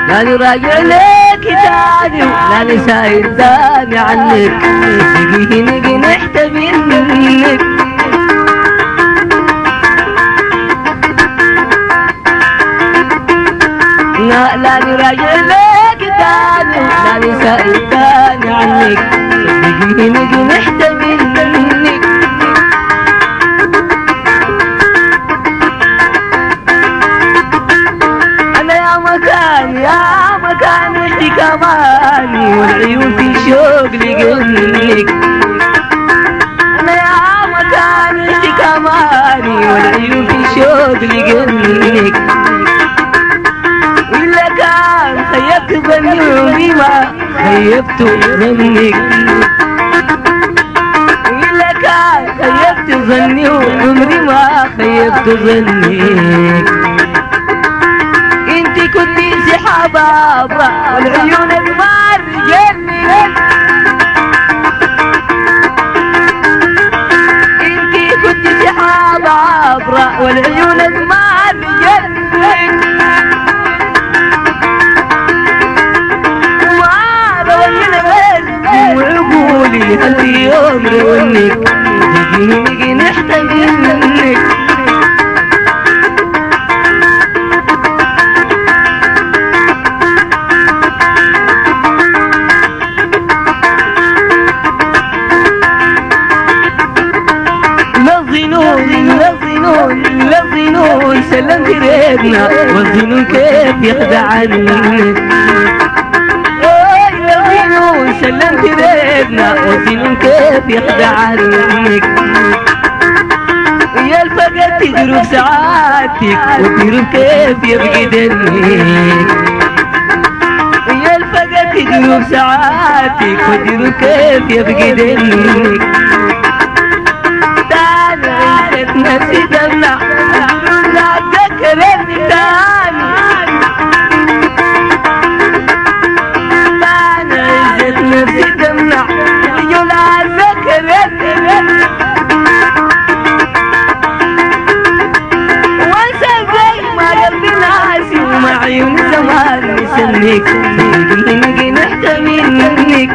لاني راجع لك تاني ولاني سايل ثاني عنك تجيه نجي نحتمي منك لاني راجع لك تاني ولاني سايل ثاني عنك تجيه نجي نحتمي منك يا مكان انت كماني والعيون في شوق لقلك انا يا مكان انت كماني والعيون في شوق لقلك ولا كان خيبت ظني عمري ما خيبت ظنك ولا كان خيبت ظني عمري ما خيبت ظنك انتي كنتي سحاب ابرع والعيون اجمال رجالك انتي كنتي سحاب ابرع والعيون اجمال رجالك وما روينا بس وعقولي خلي يوم رونك نجي نحتاج منك الظنون سلمت ريبنا والظنون كيف يخدعني الظنون سلمت ريبنا والظنون كيف يخدعني يا الفقد تدرب ساعاتك وتدرب كيف يبقدني يا الفقد تدرب ساعاتك وتدرب كيف يبقدني نفسي دمع لا تذكرني تاني انا عزت نفسي دمع لا تذكرني وانسى زي ما قلبي ناسي ومع عيون زمان يسميك نجي نحتمي منك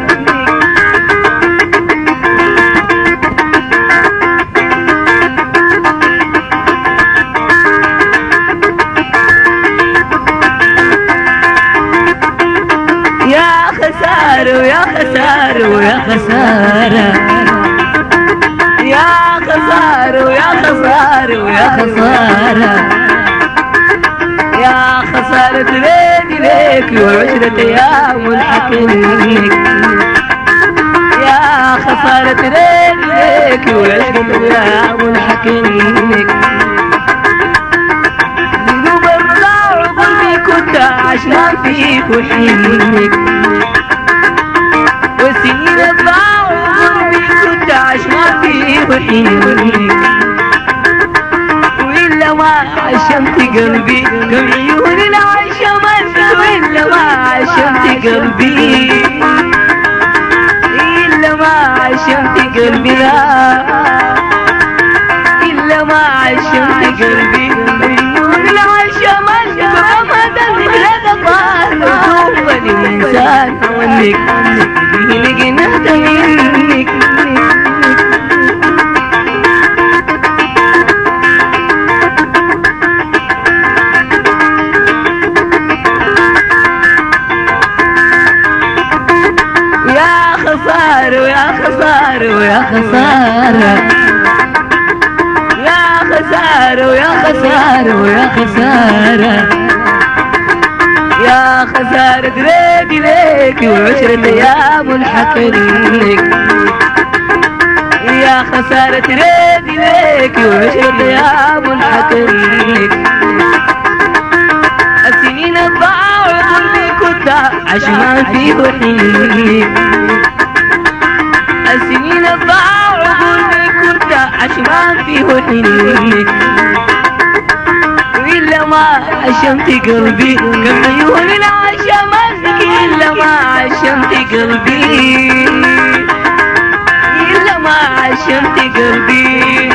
ويا خسارة ويا خسارة يا خسارة ويا خسارة ويا خسارة يا خسارة ليدي ليك وعشرة أيام والحكمك يا خسارة ليدي ليك وعشرة أيام والحكمك ذنوب الرضا وقلبي كنت عشمان فيك وحينك وسنين الضاع وقلبي كنت عشمان فيه وحينك وإلا ما عشمت قلبي كم عيون العشمت وإلا ما عشمت قلبي إلا ما عشمت قلبي لا إلا ما عشمت قلبي عيون العشمت وغمض النجلة طال وجوه الإنسان وانك نجي نهتمي منك يا خسارة ويا خسارة ويا خسارة يا خسارة ويا خسارة ويا خسارة يا خسارة ريدي ليك وعشرة أيام والحكمك يا خسارة ريدي ليك وعشرة أيام والحكمك السنين الضاع وقلبي كنت عشمان فيه وحينك السنين الضاع وقلبي كنت عشمان فيه وحينك وإلا ما عشمت قلبي كم عيون العشمت إلا ما عشمت قلبي إلا ما عشمت قلبي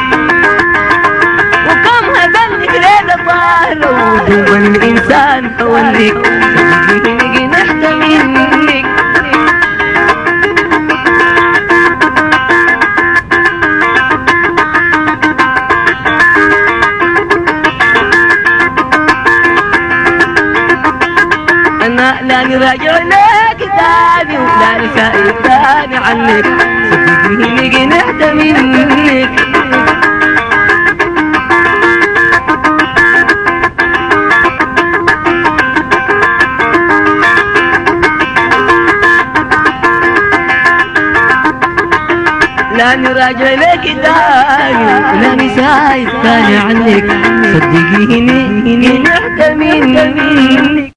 وكم هذا النجلة طار ودوب الإنسان فولك لا نراجع لك تاني ولا نسايب تاني عنك صدقيني نجي نحتى منك لا نراجع لك تاني ولا نسايب تاني عنك صدقيني نحتى منك